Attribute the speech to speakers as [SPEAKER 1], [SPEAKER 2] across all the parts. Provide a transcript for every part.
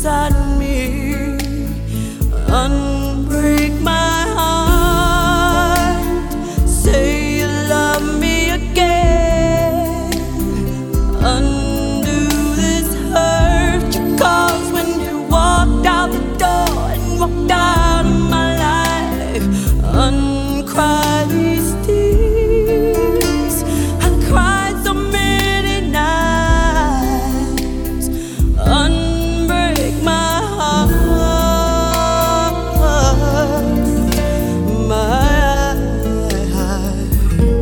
[SPEAKER 1] inside me. Unbreak my heart. Say you love me again. Undo this hurt you caused when you walked out the door and walked out of my life. Uncry these tears. I cried so many nights. Unbreak my heart, my heart.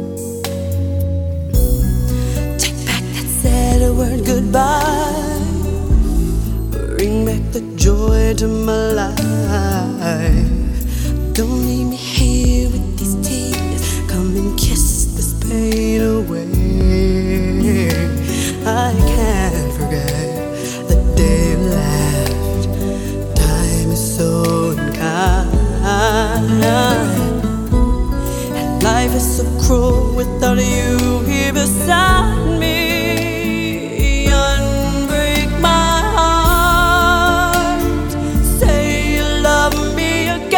[SPEAKER 1] Take back that sad word goodbye. Bring back the joy to my life. Don't leave me here with these tears. Come and kiss this pain away. I can't forget the day you left. Time is so unkind, and life is so cruel without you here beside me. Unbreak my heart. Say you love me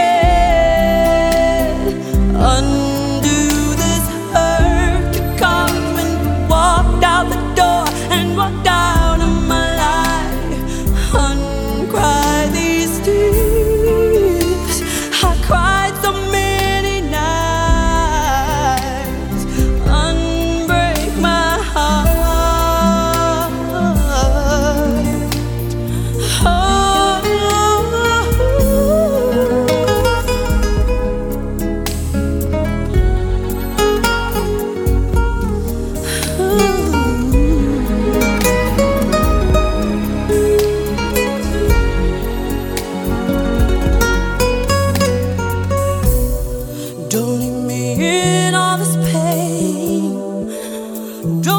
[SPEAKER 1] again. Undo this hurt you caused when you walked out the door and walked out of my life. Uncry these tears. I cried so many nights. Unbreak my heart. Don't leave me in all this pain. Don't